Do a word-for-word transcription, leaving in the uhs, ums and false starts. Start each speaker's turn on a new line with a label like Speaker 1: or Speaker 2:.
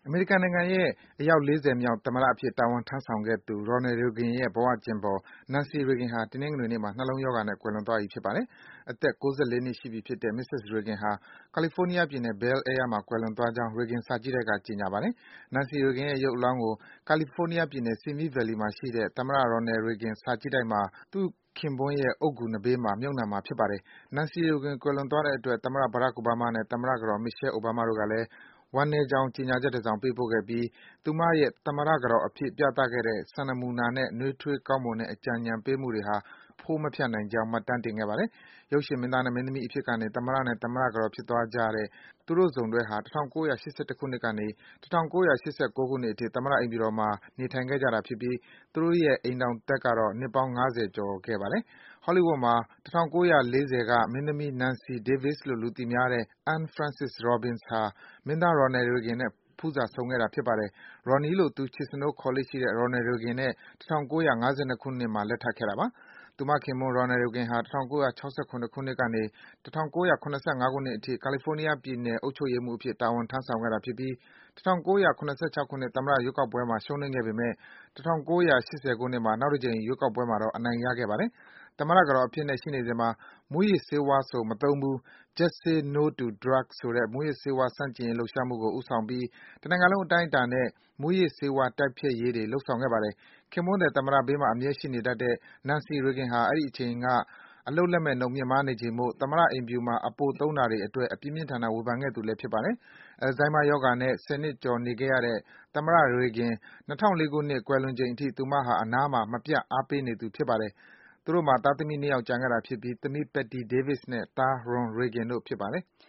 Speaker 1: အမေရိကန်နိုင်ငံရဲ့ အယောက် ၄၀ မြောက် သမ္မတအဖြစ် တာဝန်ထမ်းဆောင်ခဲ့သူ Ronald Reagan ရဲ့ ဘဝကျဉ်းဖော် Nancy Reagan ဟာ တနင်္ဂနွေနေ့မှာ နှလုံးရောဂါနဲ့ ကွယ်လွန်သွားပြီ ဖြစ်ပါတယ်။ အသက် ၉၄ နှစ်ရှိပြီဖြစ်တဲ့ မစ္စစ် Reagan ဟာ ကယ်လီဖိုးနီးယားပြည်နယ်၊ Bel Air မှာ ကွယ်လွန်သွားကြောင်း Reagan စာကြည့်တိုက်က ကြေညာပါတယ်။ Nancy Reagan ရဲ့ ရုပ်အလောင်းကို ကယ်လီဖိုးနီးယားပြည်နယ်၊ Simi Valley မှာရှိတဲ့ သမ္မတ Ronald Reagan စာကြည့်တိုက်မှာ သူ့ခင်ပွန်းရဲ့ အုတ်ဂူနံဘေးမှာ မြှုပ်နှံမှာ ဖြစ်ပါတယ်။ Nancy Reagan ကွယ်လွန်သွားတဲ့အတွက် သမ္မတ Barack Obama နဲ့ သမ္မတကတော် Michelle Obama တို့ကလည်း ဝမ်းနည်းကြောင်း ကြေညာချက်တစောင် ပေးပို့ခဲ့ပြီး သူမရဲ့ သမ္မတကတော်အဖြစ် ပြသခဲ့တဲ့ စံနမူနာနဲ့ နွေးထွေးကောင်းမွန်တဲ့ အကြံဉာဏ်ပေးမှုတွေဟာ ဖိုးမဖြတ်နိုင်ကြောင်း မှတ်တမ်းတင်ခဲ့ပါတယ်။ ရုပ်ရှင်မင်းသားနဲ့ မင်းသမီးအဖြစ်ကနေ သမ္မတနဲ့ သမ္မတကတော် ဖြစ်သွားကြတဲ့ သူတို့စုံတွဲဟာ ၁၉၈၁ ခုနှစ်ကနေ ၁၉၈၉ ခုနှစ်အထိ သမ္မတအိမ်ဖြူတော်မှာ နေထိုင်ခဲ့ကြတာဖြစ်ပြီး သူတို့ရဲ့ အိမ်ထောင်သက်ကတော့ နှစ်ပေါင်း ၅၀ ကျော်ခဲ့ပါတယ်။ Hollywood မှာ ၁၉၄၀ က မင်းသမီး Nancy Davis လို့ လူသိများတဲ့ Anne Frances Robbins ဟာ မင်းသား Ronald Reagan နဲ့ ဖူးစာဆုံခဲ့တာ ဖြစ်ပါတယ်။ Ronnie လို့ သူ ချစ်စနိုး ခေါ်လေ့ရှိတဲ့ Ronald Reagan နဲ့ ၁၉၅၂ ခုနှစ်မှာ လက်ထပ်ခဲ့တာပါ။ သူမခင်ပွန်း Ronald Reagan ဟာ ၁၉၆၇ ခုနှစ်ကနေ ၁၉၇၅ ခုနှစ်အထိ ကယ်လီဖိုးနီးယားပြည်နယ် အုပ်ချုပ်ရေးမှူးအဖြစ် တာဝန်ထမ်းဆောင်ခဲ့တာဖြစ်ပြီး ၁၉၇၆ ခုနှစ် သမ္မတရွေးကောက်ပွဲမှာ ရှုံးနိမ့်ခဲ့ပေမယ့် ၁၉၈၀ ခုနှစ်မှာ နောက်တကြိမ် ရွေးကောက်ပွဲမှာတော့ အနိုင်ရခဲ့ပါတယ်။ သမ္မတကတော်အဖြစ်နဲ့ ရှိနေစဉ်မှာ မူးယစ်ဆေးဝါးဆို မသုံးဘူး Just Say No to Drugs ဆိုတဲ့ မူးယစ်ဆေးဝါး ဆန့်ကျင်ရေး လှုပ်ရှားမှုကို ဦးဆောင်ပြီး တနိုင်ငံလုံး အတိုင်းအတာနဲ့ မူးယစ်ဆေးဝါး တိုက်ဖျက်ရေးတွေ လုပ်ဆောင်ခဲ့ပါတယ်။ ခင်ပွန်းသည် သမ္မတဘေးမှာ အမြဲရှိနေတတ်တဲ့ Nancy Reagan ဟာ အဲဒီအချိန်က အလုပ်လက်မဲ့နှုန်း မြင့်မားနေချိန်မို့ သမ္မတအိမ်ဖြူမှာ အပိုသုံးတာတွေအတွက် ပြင်းပြင်းထန်ထန် ဝေဖန်ခဲ့သူလည်း ဖြစ်ပါတယ်။ Alzheimer ရောဂါနဲ့ ဆယ်နှစ်ကျော် နေခဲ့ရတဲ့ သမ္မတ Reagan ၂၀၀၄ ခုနှစ် ကွယ်လွန်ချိန်အထိ သူမဟာ အနားမှာ မပြတ် အားပေးနေသူ ဖြစ်ပါတယ်။ သူတို့မှာ သားသမီး ၂ ယောက် ကျန်ခဲ့တာဖြစ်ပြီး သမီး Patti Davis နဲ့ သား Ron Reagan တို့ ဖြစ်ပါတယ်။